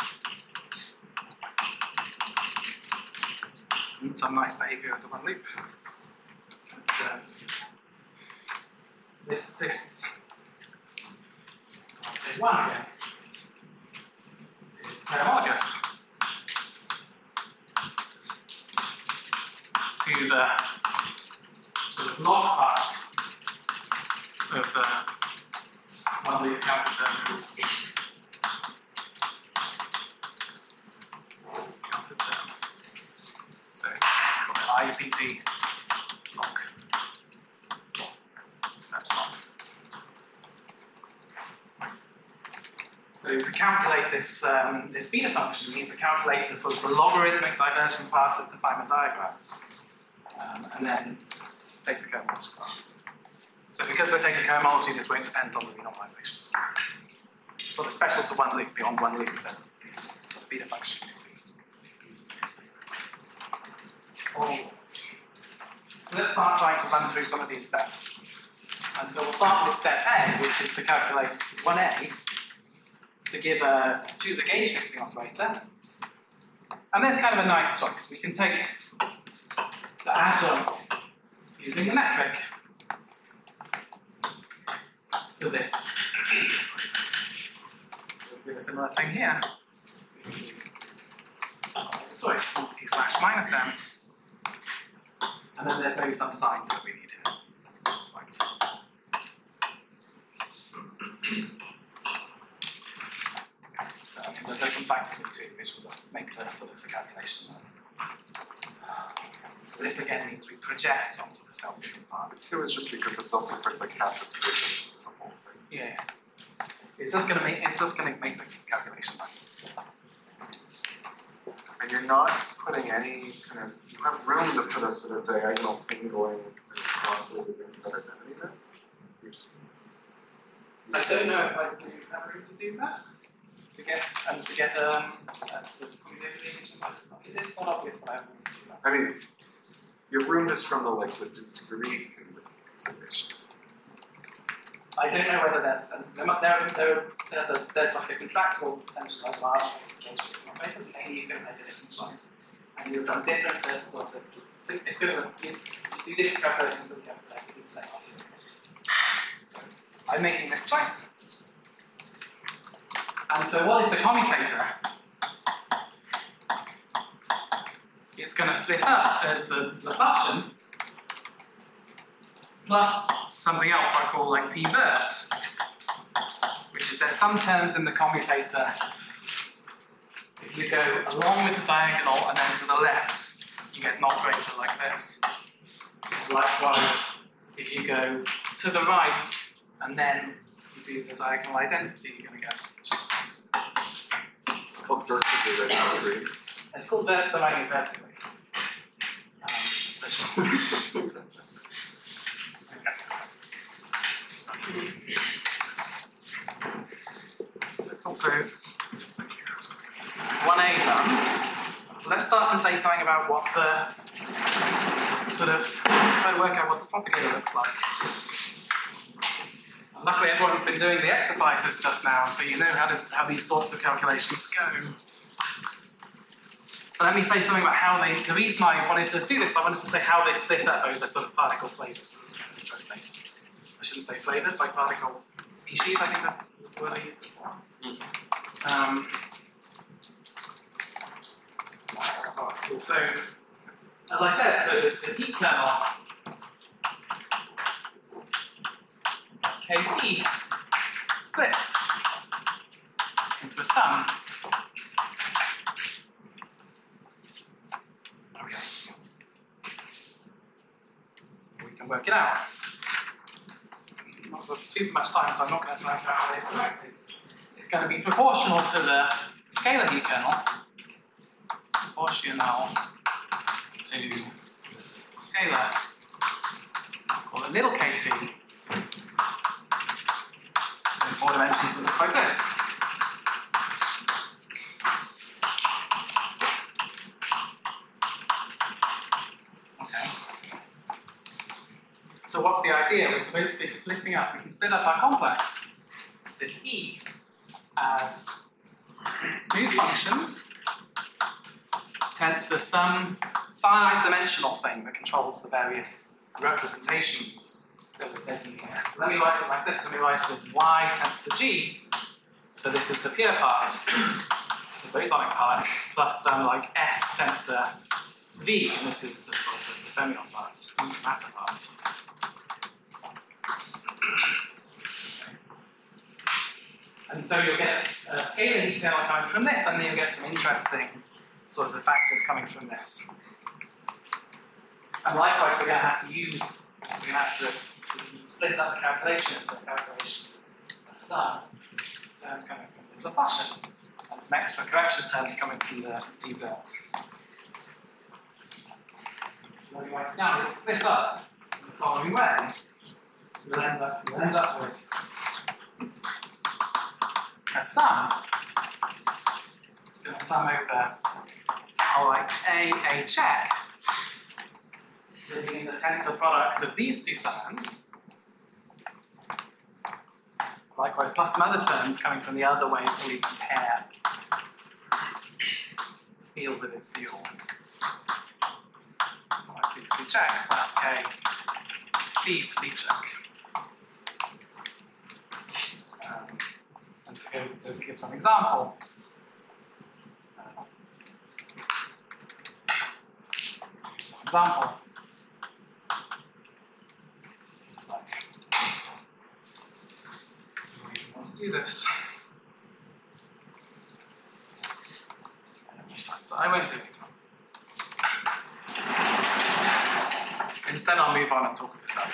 So we need some nice behavior of the one loop. This this I'll say one again. It's homologous to the sort of log part of the one loop counter term. Counter term. So I C T log. That's not. So to calculate this um, this beta function, we need to calculate the sort of the logarithmic diversion part of the Feynman diagrams, um, and then take the cohomology class. So because we're taking cohomology, this won't depend on the renormalizations. It's sort of special to one loop, beyond one loop, then these sort of beta function. Alright. So let's start trying to run through some of these steps. And so we'll start with step A, which is to calculate one A, to give a, choose a gauge fixing operator. And there's kind of a nice choice. We can take the adjunct using the metric to this. So we'll do a similar thing here. So it's t slash minus m. And then there's maybe some signs that we need here. Just like so. So I mean, there's some factors into it which will just make the sort of the calculation. So this again means we project onto the self-different part. Two is just because the self-difference like half as big as the whole thing. Yeah. It's just gonna make it's just gonna make the calculation nice. And you're not putting any kind of, you have room to put a sort of diagonal thing going across those against that identity there. You just, you I just don't know if I do have room to do that. To get and to get um uh, the commutative image and it is not obvious that I have room to do that. I mean, you have room just from the like the degree considerations. I don't know whether there's a sense of there, there, there's a there's like a contractible potential like large concentrations of operators, and maybe you can make a different choice. And you've done different uh, sorts of so equivalent you, you do different calculations that you haven't said, you do the same answer. So I'm making this choice. And so what is the commutator? It's going to split up as the, the function plus something else I call like divert, which is there's some terms in the commutator. If you go along with the diagonal and then to the left, you get not greater like this. Likewise, if you go to the right and then you do the diagonal identity, you're going to get. It's called vert because you're right degree. It's called vert because I'm writing vertically. Um, for sure. So cool. So it's one A done. So let's start to say something about what the sort of try to work out what the propagator looks like. And luckily, everyone's been doing the exercises just now, so you know how to how these sorts of calculations go. But let me say something about how they. The reason I wanted to do this, I wanted to say how they split up over sort of particle flavors. So that's kind of interesting. I shouldn't say flavors, like particle species, I think that's was the word I used before. Um, so, as I said, so the, the heat kernel, K T, splits into a sum. Okay. We can work it out. Not got too much time, so I'm not going to try and calculate it directly. It's going to be proportional to the scalar heat kernel. Proportional to this scalar, call it little kt. So in four dimensions it looks like this. Okay. So what's the idea? We're supposed to be splitting up, we can split up our complex, this E, as smooth functions, tensor some finite dimensional thing that controls the various representations that we're taking here. So let me write it like this. Let me write it as y tensor G. So this is the pure part, the bosonic part, plus some like S tensor V, and this is the sort of the fermion part, the matter part. And so you'll get a scalar heat kernel coming from this, and then you'll get some interesting sort of the factors coming from this. And likewise, we're going to have to use, we're going to have to split up the calculation into a calculation of sum terms coming from this Laplacian, and some extra correction terms coming from the divert. So let me write it down. We'll split up in the following way. We'll end up, we'll end up with a sum. It's going to sum over, I'll write A, A check, living in the tensor products of these two sums. Likewise, plus some other terms coming from the other ways that we compare field with its dual. C, C check plus K, C, C check. Um, and so, so to give some example, uh, some example, like, let's do this. So I won't do an example. Instead, I'll move on and talk a bit about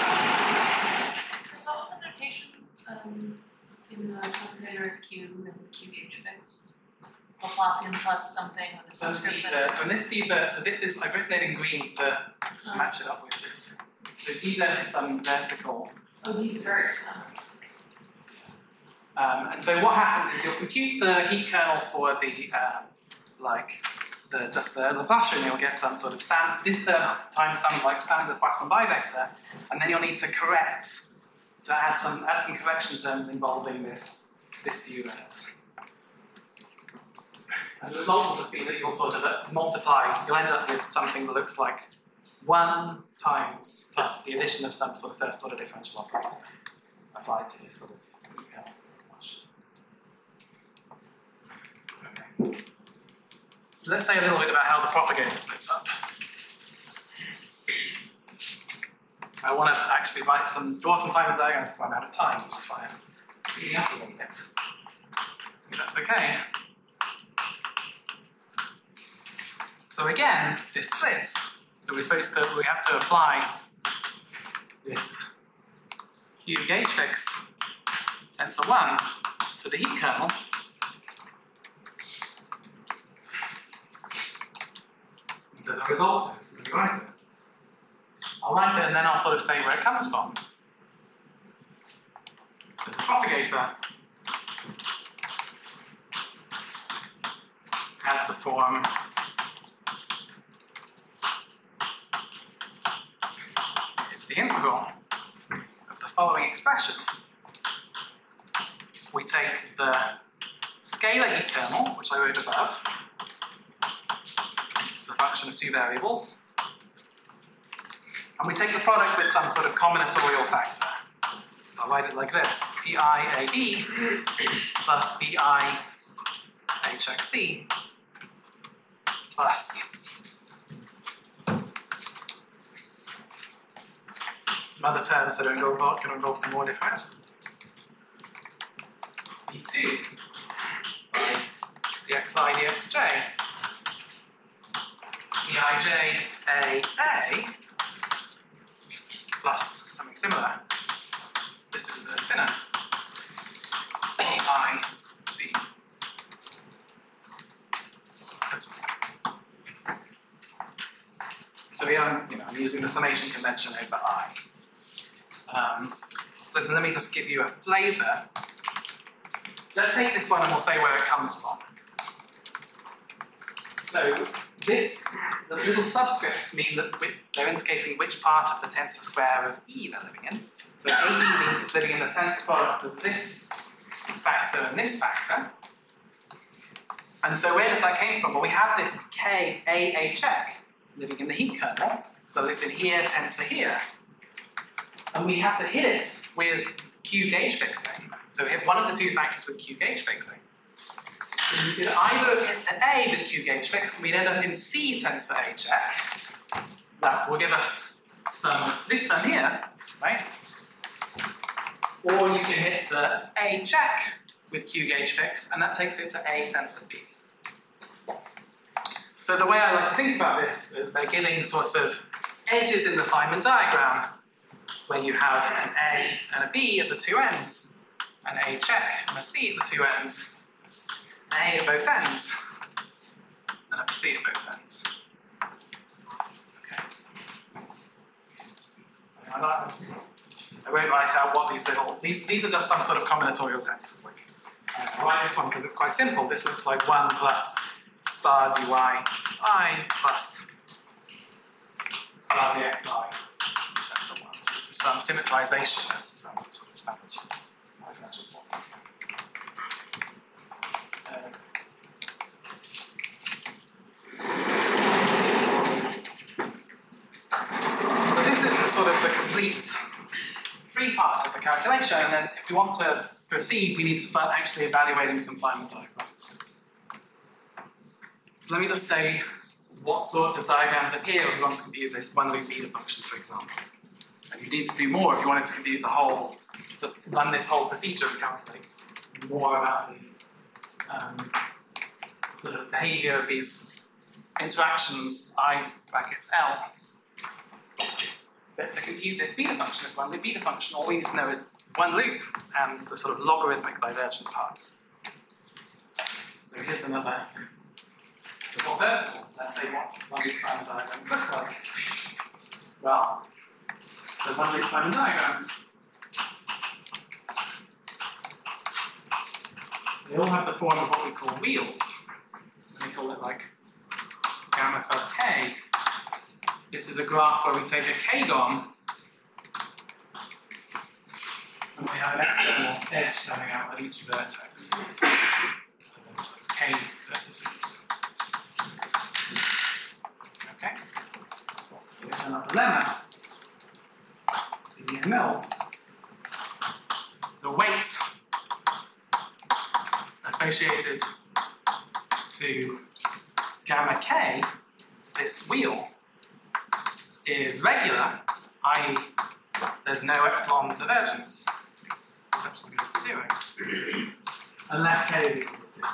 it. So what was the notation um, in the container of Q and Q gauge fix? Laplacian plus something with a So subscript that. divert, so in this divert, so this is, I've written it in green to, to match it up with this. So divert is some vertical. Oh, divert. Um, and so what happens is you'll compute the heat kernel for the, uh, like, the just the Laplacian, you'll get some sort of stand, this term times some like standard Poisson bivector, and then you'll need to correct, to add some add some correction terms involving this this divert. And the result will just be that you'll sort of multiply, you'll end up with something that looks like one times plus the addition of some sort of first order differential operator applied to this sort of heat kernel. Okay. So let's say a little bit about how the propagator splits up. I want to actually write some, draw some Feynman diagrams before I'm out of time, which is why I'm speeding up a little bit. If that's okay. So again, this splits. So we're supposed to, we have to apply this Q gauge fix tensor one to the heat kernel. So the result is, let me write it. I'll write it and then I'll sort of say where it comes from. So the propagator has the form it's the integral of the following expression. We take the scalar heat kernel, which I wrote above. It's a function of two variables. And we take the product with some sort of combinatorial factor. So I'll write it like this. Pi A B plus Pi H X C plus some other terms that are involved, can involve some more differentials. D two by dxi dxj. Eij A A plus something similar. This is the spinner. I C. So here I'm, you know, I'm using the summation convention over I. Um, so let me just give you a flavour. Let's take this one and we'll say where it comes from. So this, the little subscripts mean that they're indicating which part of the tensor square of E they're living in. So A B means it's living in the tensor product of this factor and this factor. And so where does that came from? Well, we have this K A A check living in the heat kernel. So it's in here, tensor here. And we have to hit it with Q gauge fixing. So hit one of the two factors with Q gauge fixing. So you could either have hit the A with Q gauge fix, and we'd end up in C tensor A check. That will give us some this down here, right? Or you can hit the A check with Q gauge fix, and that takes it to A tensor B. So the way I like to think about this is they're giving sort of edges in the Feynman diagram, where you have an A and a B at the two ends, an A check and a C at the two ends, an A at both ends, and a C at both ends. Okay. I, like, I won't write out what these little, these, these are just some sort of combinatorial tensors. Like, I like this one because it's quite simple. This looks like one plus star dy I plus star dxi. Tensor one. So this is some symmetrization of some sort of standard differential form. Uh, so this is the sort of the complete free part of the calculation, and then if we want to proceed, we need to start actually evaluating some Feynman diagrams. So let me just say what sorts of diagrams appear if you want to compute this one-loop beta function, for example. And you need to do more if you wanted to compute the whole, to run this whole procedure and calculate more about the um, sort of behavior of these interactions, I brackets L. But to compute this beta function, this one-loop beta function, all we need to know is one loop and the sort of logarithmic divergent parts. So here's another. So well, first of all, let's say what one-loop Feynman diagrams look like. Well, so one-loop Feynman diagrams, they all have the form of what we call wheels. And we call it like gamma sub k. This is a graph where we take a k-gon and we have an external edge coming out at each vertex. So there's like k vertices. Okay? So there's another lemma. The E M Ls. The weight associated to gamma k, this wheel, is regular, that is there's no epsilon divergence, because epsilon goes to zero, unless k is equal to two.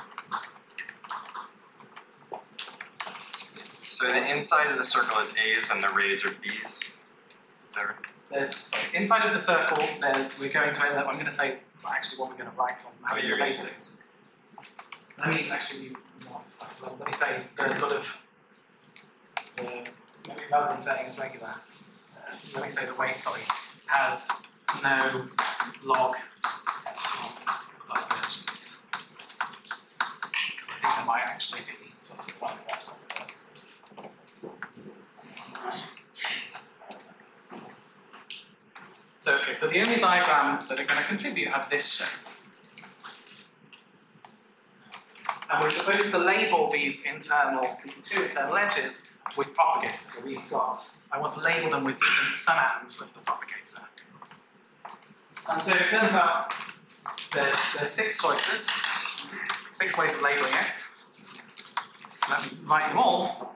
So the inside of the circle is A's and the rays are B's. Is that right? There's, sorry, inside of the circle, there's, we're going to end up, I'm going to say well, actually what we're going to write on Oh, the you're gonna basics. Let me actually be more precise level. Let me say the sort of, the, maybe rather than saying it's regular, uh, let me say the weight, sorry, has no log epsilon divergence. Because I think there might actually be sorts of like epsilon divergences. So, okay, so the only diagrams that are going to contribute have this shape. And we're supposed to label these internal, these two internal edges with propagators. So we've got, I want to label them with different summands of the propagator. And so it turns out there's, there's six choices, six ways of labeling it. So let me write them all.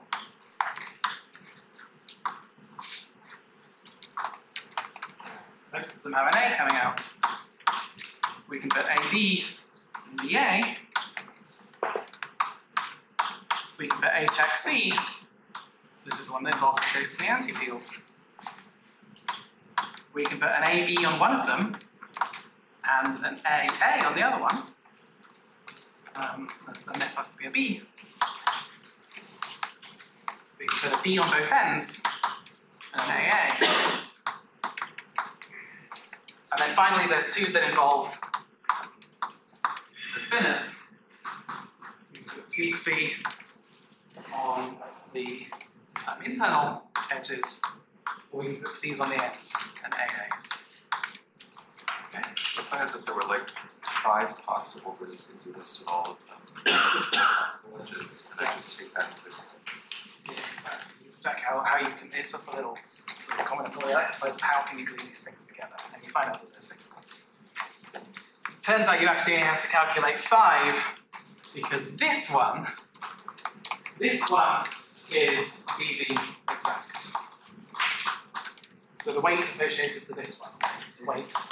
Most of them have an A coming out. We can put A B in the A. We can put A check C. So this is the one that involves the case of the antifield. We can put an A B on one of them and an A A on the other one. Um, and this has to be a B. We can put a B on both ends and an A A. And then finally, there's two that involve the spinners. C C on the um, internal edges, or we can put C's on the ends and A As. The plan is that there were like five possible vertices. You listed all of them. Possible edges, and I just take that into this. Yeah, exactly. You just check how, how you can, it's just a little sort of combinatorial exercise of how can you glue these things together, and you find out that there's six of them. Turns out you actually have to calculate five, because this one, this one is really exact. So the weight associated to this one, the weight is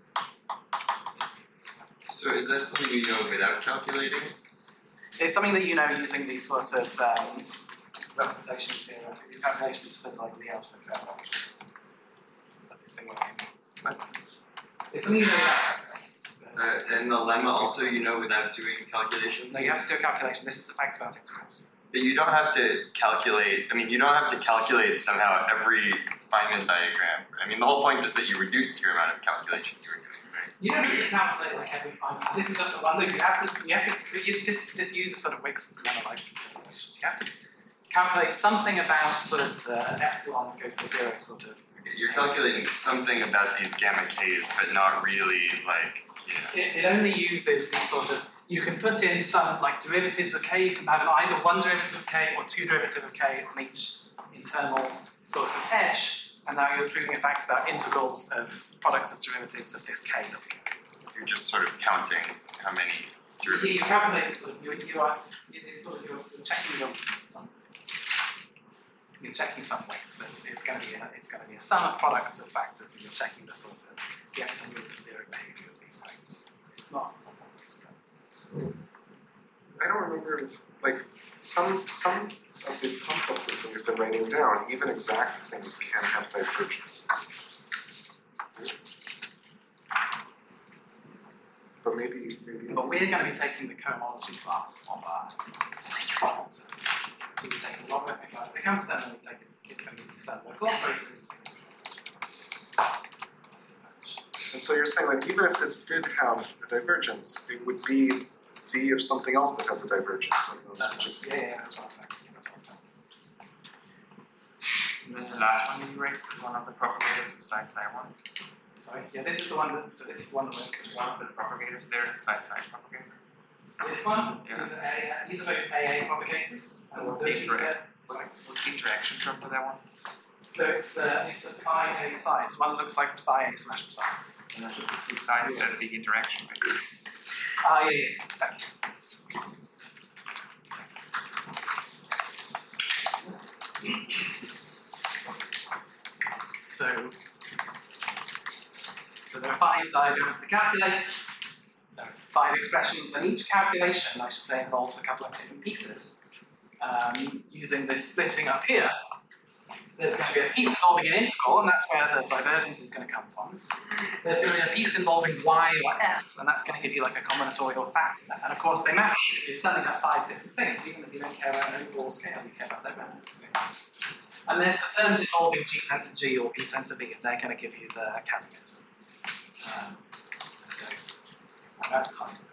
exact. So is that something you know without calculating? It's something that you know using these sorts of um, representation theoretic, these calculations for like the algebra curve. But this thing won't give me. It's something you know without. Uh, and the lemma also you know without doing calculations? No, you have to do a calculation. This is the facts about integrals. But you don't have to calculate, I mean, you don't have to calculate somehow every Feynman diagram. I mean, the whole point is that you reduced your amount of calculation you were doing, right? You don't need to calculate like every Feynman. So this is just a one loop. You have to, you have to, you, this, this uses sort of Wig's lemma-like considerations. You have to calculate something about sort of the epsilon goes to zero sort of. Okay, you're calculating something about these gamma k's, but not really like, you know. It, it only uses these sort of, you can put in some like derivatives of k, you can have either one derivative of k or two derivatives of k on each internal source of edge, and now you're proving a fact about integrals of products of derivatives of this k that we get. You're just sort of counting how many You, derivatives. you calculate it sort of, you, you are, it's sort of, you're, you're checking your, some, you're checking some weights. That's, it's going to be a, it's going to be a sum of products of factors, and you're checking the sort of the epsilon goes to zero behavior of these things. It's not obvious, but So, I don't remember if, like, some some of these complexes that we've been writing down, even exact things can have divergences. But maybe, maybe. But we're going to be taking the cohomology class of our class. So we're taking the logarithmic class. The counter term we take is it's going to be some of And so you're saying that even if this did have a divergence, it would be d of something else that has a divergence, and those That's just. yeah, yeah, that's what I'm saying. That's what I'm saying. And then the last one you raised is one of the propagators is psi psi one. Sorry. Yeah, this is the one that. So this is the one that we're There's one of the propagators there, psi psi propagator. This one Yeah. is a, these are both A A propagators. And What's we'll the do these, uh, interact? What's the interaction term for that one? So it's the it's the psi A psi. It's one that looks like psi A slash psi. And I should put two sides at the interaction, right? Ah, yeah, yeah. Thank you. So, so there are five diagrams to calculate. There are five expressions, and each calculation, I should say, involves a couple of different pieces. Um, using this splitting up here, there's going to be a piece involving an integral, and that's where the divergence is going to come from. There's going to be a piece involving y or s, and that's going to give you like a combinatorial factor. And of course, they matter because you're setting up five different things. Even if you don't care about an overall scale, you care about their mathematics things. And there's the terms involving G tensor G or V tensor V, and they're going to give you the Casimirs. Um, so, about time.